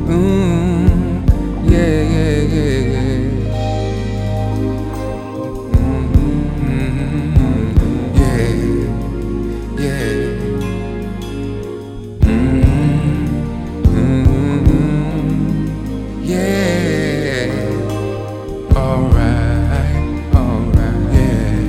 Yeah, yeah, yeah, yeah. Yeah, yeah. Yeah. Alright, yeah.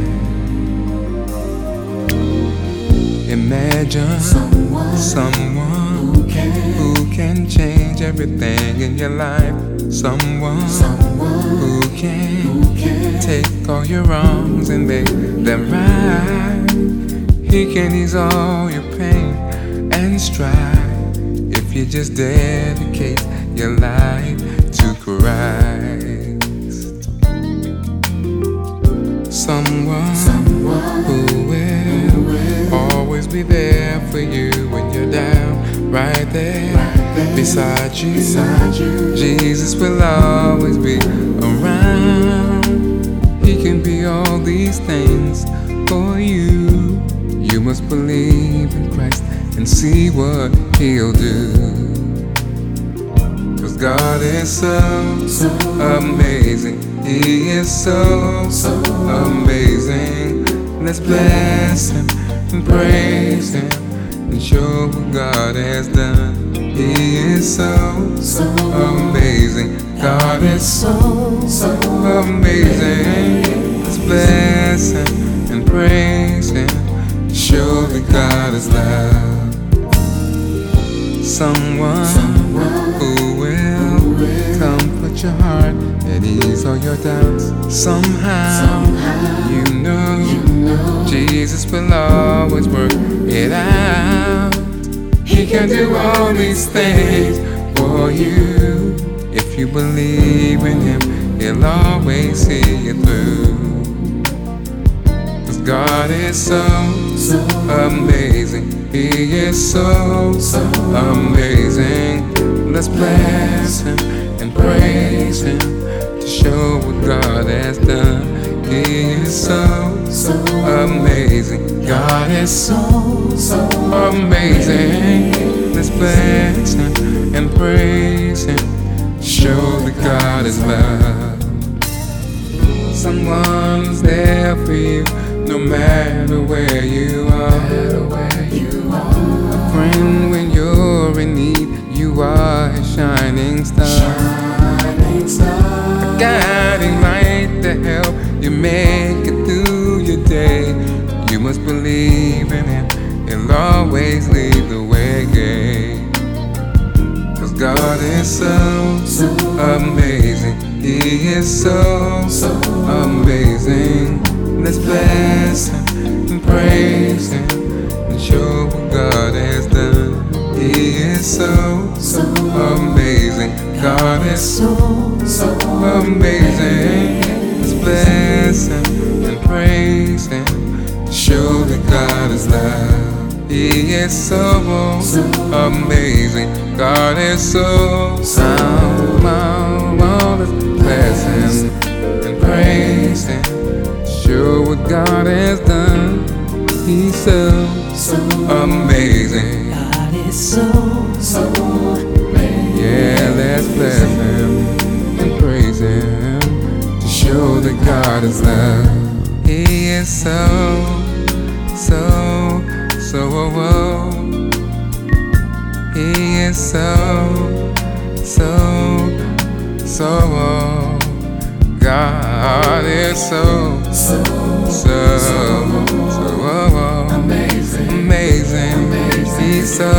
Imagine someone who can change everything in your life. Someone who can take all your wrongs and make them right. He can ease all your pain and strife if you just dedicate your life to Christ. Someone who will always be there for you when you're down, right there beside you. Jesus will always be around. He can be all these things for you. You must believe in Christ and see what He'll do. 'Cause God is so amazing. He is so amazing. Let's bless Him and praise Him and show what God has done. He is so amazing. God is so amazing. Let's bless Him and praise Him, show that God is love. Someone who will comfort your heart and ease all your doubts. Somehow you know Jesus will always work it out. He can do all these things for you. If you believe in Him, He'll always see you through. 'Cause God is so amazing. He is so amazing. Let's bless Him and praise Him to show what God has done. He is so amazing. God is so amazing. Let's bless Him and praise Him, show that God is love. Someone's there for you no matter where you are. A friend when you're in need, you are a shining star. A guiding light to help you make it through your day. You must believe in Him, He'll always lead the way. 'Cause God is so amazing. He is so amazing. Let's bless Him and praise Him and show what God has done. He is so amazing. God is so amazing. Let's bless Him and praise Him to show that God is love. He is so amazing. God is so let's bless Him and praise Him, show what God has done. He's so amazing. God is so amazing. Yeah, let's bless Him and praise Him to show that God is love. He is so He is so God is so amazing. He's so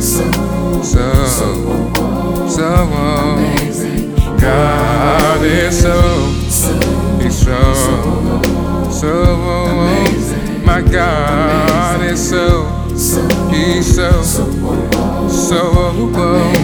amazing. God is He's so amazing. My God is He's so